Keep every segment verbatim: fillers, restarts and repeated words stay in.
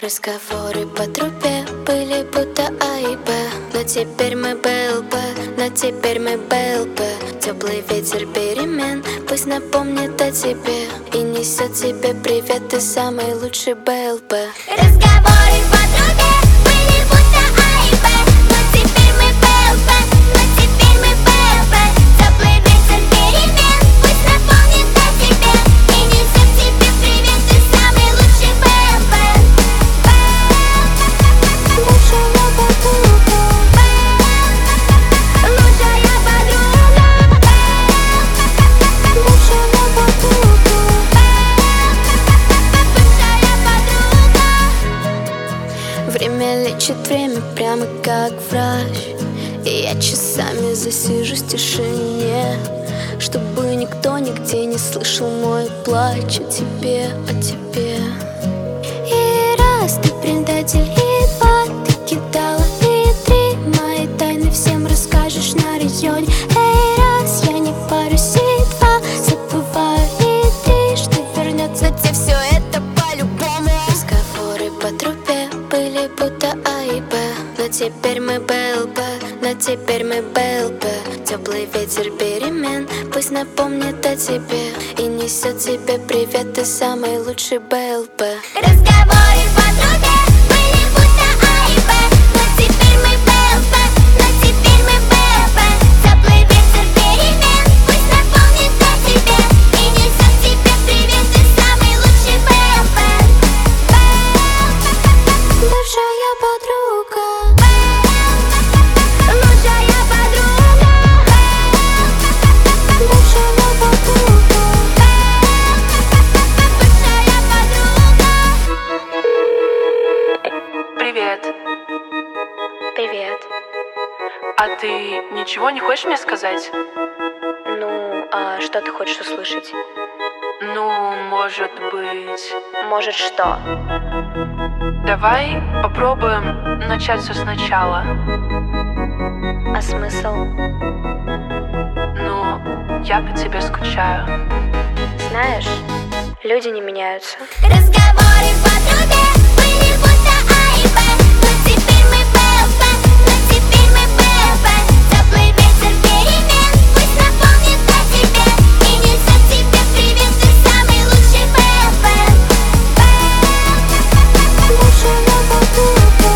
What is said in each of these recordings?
Разговоры по трубе были будто А и Б. Но теперь мы БЛП, но теперь мы БЛП. Теплый ветер перемен пусть напомнит о тебе и несет тебе привет, ты самый лучший БЛП. Разговоры по трубе были будто А и Б. Но теперь мы БЛП, но теперь мы БЛП. Теплый ветер перемен пусть напомнит о тебе и несет тебе привет, ты самый лучший БЛП. Лучшая подруга, лучшая подруга, лучшая подруга, бывшая подруга. Время лечит время прямо как врач, и я часами засижусь в тишине, чтобы никто нигде не слышал мой плач о тебе, о тебе. И раз ты предатель, и два ты кидала, и три мои тайны всем расскажешь на районе. Эй, раз я не парюсь, и два забываю, и три что вернется тебе все это по-любому. Разговоры по трубе были будто А и Б. Но теперь мы БЛП, но теперь мы БЛП. Теплый ветер перемен пусть напомнит о тебе и несет тебе привет, ты самый лучший БЛП. Разговоры по трубе были будто А и Б. Но теперь мы БЛП, но теперь мы БЛП. Теплый ветер перемен пусть напомнит о тебе и несет тебе привет, ты самый лучший БЛП. Бывшая подруга, лучшая подруга, бывшая подруга, бывшая подруга. Привет. Привет. А ты ничего не хочешь мне сказать? Ну, а что ты хочешь услышать? Ну, может быть... Может, что? Давай попробуем начать все сначала. А смысл? Ну, я по тебе скучаю. Знаешь, люди не меняются. Разговоры по трубе были будто А и Б. Но теперь мы БЛП, но теперь мы БЛП. Теплый ветер перемен пусть напомнит о тебе и несет тебе привет, ты самый лучший БЛП. Лучшая подруга,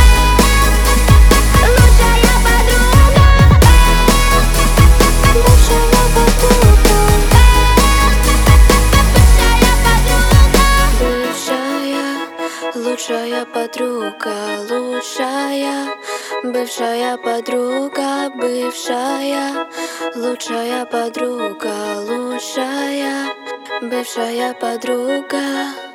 лучшая подруга, лучшая подруга, бывшая подруга. Бывшая, лучшая подруга, лучшая, бывшая подруга, бывшая, лучшая подруга, лучшая, бывшая подруга.